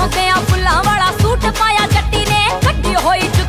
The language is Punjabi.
मोतियां फुल्लां वाला सूट पाया जट्टी ने कट्टी होई